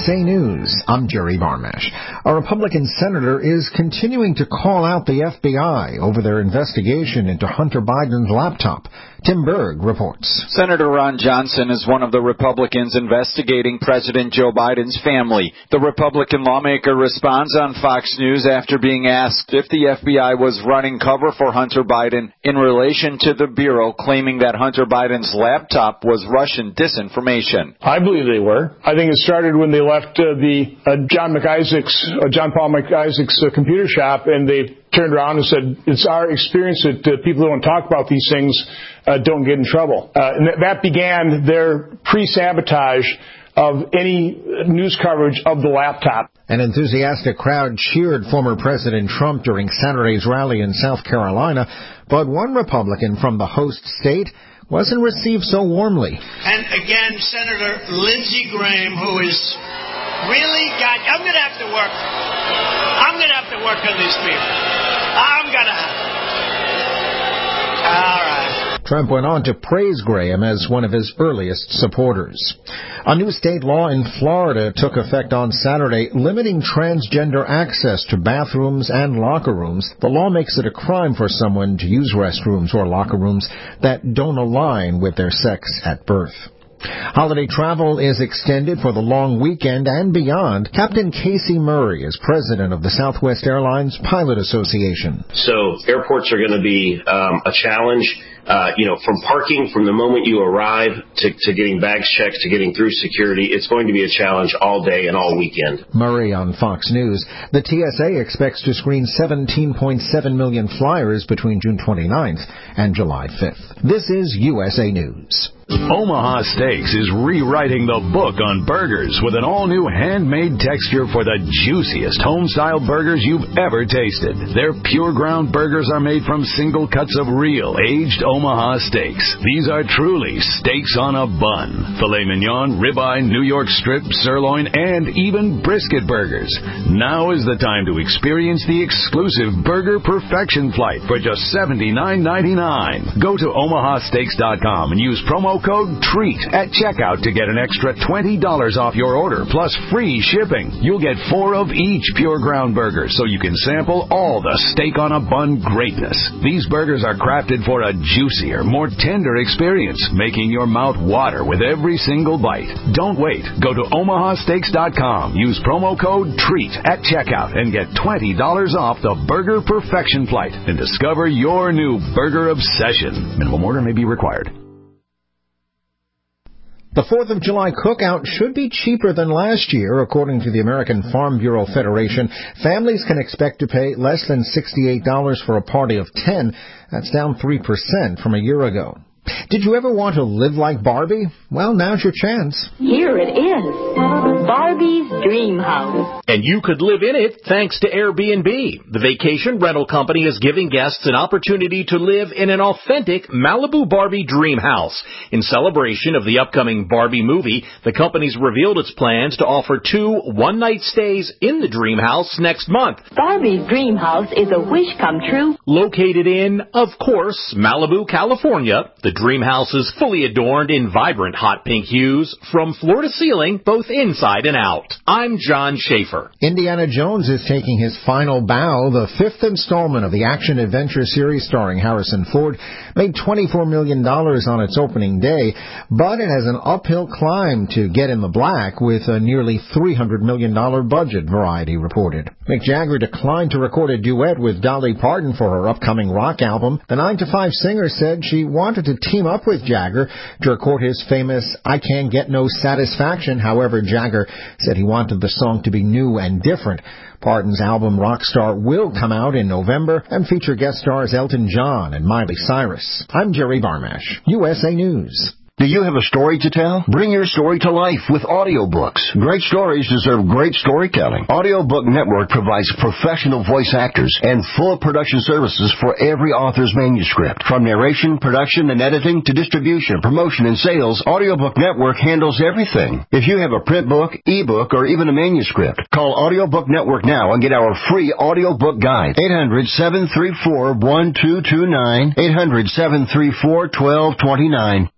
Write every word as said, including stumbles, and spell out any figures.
A News, I'm Jerry Barmash. A Republican senator is continuing to call out the F B I over their investigation into Hunter Biden's laptop. Tim Berg reports. Senator Ron Johnson is one of the Republicans investigating President Joe Biden's family. The Republican lawmaker responds on Fox News after being asked if the F B I was running cover for Hunter Biden in relation to the Bureau claiming that Hunter Biden's laptop was Russian disinformation. I believe they were. I think it started when they left uh, the uh, John McIsaac's, uh, John Paul McIsaac's uh, computer shop, and they turned around and said, it's our experience that uh, people who don't talk about these things uh, don't get in trouble. Uh, and th- that began their pre-sabotage of any news coverage of the laptop. An enthusiastic crowd cheered former President Trump during Saturday's rally in South Carolina, but one Republican from the host state wasn't received so warmly. And again, Senator Lindsey Graham, who is really got, I'm going to have to work, I'm going to have to work on these people. I'm going to, all right. Trump went on to praise Graham as one of his earliest supporters. A new state law in Florida took effect on Saturday, limiting transgender access to bathrooms and locker rooms. The law makes it a crime for someone to use restrooms or locker rooms that don't align with their sex at birth. Holiday travel is extended for the long weekend and beyond. Captain Casey Murray is president of the Southwest Airlines Pilot Association. So airports are going to be um, a challenge, uh, you know, from parking from the moment you arrive to, to getting bags checked to getting through security. It's going to be a challenge all day and all weekend. Murray on Fox News. The T S A expects to screen seventeen point seven million flyers between June twenty-ninth and July fifth. This is U S A News. Omaha Steaks is rewriting the book on burgers with an all-new handmade texture for the juiciest home-style burgers you've ever tasted. Their pure ground burgers are made from single cuts of real, aged Omaha steaks. These are truly steaks on a bun. Filet mignon, ribeye, New York strip, sirloin, and even brisket burgers. Now is the time to experience the exclusive Burger Perfection Flight for just seventy-nine ninety-nine. Go to omaha steaks dot com and use promo code TREAT at checkout to get an extra twenty dollars off your order, plus free shipping. You'll get four of each pure ground burger, so you can sample all the steak on a bun greatness. These burgers are crafted for a juicier, more tender experience, making your mouth water with every single bite. Don't wait. Go to omaha steaks dot com. Use promo code TREAT at checkout and get twenty dollars off the Burger Perfection Flight and discover your new burger obsession. Minimum order may be required. The fourth of July cookout should be cheaper than last year, according to the American Farm Bureau Federation. Families can expect to pay less than sixty-eight dollars for a party of ten. That's down three percent from a year ago. Did you ever want to live like Barbie? Well, now's your chance. Here it is, Barbie's Dream House. And you could live in it thanks to Airbnb. The vacation rental company is giving guests an opportunity to live in an authentic Malibu Barbie Dream House. In celebration of the upcoming Barbie movie, the company's revealed its plans to offer two one-night stays in the Dream House next month. Barbie's Dream House is a wish come true. Located in, of course, Malibu, California, the Dream House is fully adorned in vibrant hot pink hues from floor to ceiling, both inside and out. I'm John Schaefer. Indiana Jones is taking his final bow. The fifth installment of the action-adventure series starring Harrison Ford made twenty-four million dollars on its opening day, but it has an uphill climb to get in the black with a nearly three hundred million dollars budget, Variety reported. Mick Jagger declined to record a duet with Dolly Parton for her upcoming rock album. The nine to five singer said she wanted to team up with Jagger to record his famous I Can't Get No Satisfaction. However, Jagger said he wanted the song to be new and different. Parton's album Rockstar will come out in November and feature guest stars Elton John and Miley Cyrus. I'm Jerry Barmash, U S A News. Do you have a story to tell? Bring your story to life with audiobooks. Great stories deserve great storytelling. Audiobook Network provides professional voice actors and full production services for every author's manuscript. From narration, production, and editing to distribution, promotion, and sales, Audiobook Network handles everything. If you have a print book, ebook, or even a manuscript, call Audiobook Network now and get our free audiobook guide. eight hundred, seven three four, one two two nine, eight hundred, seven three four, one two two nine.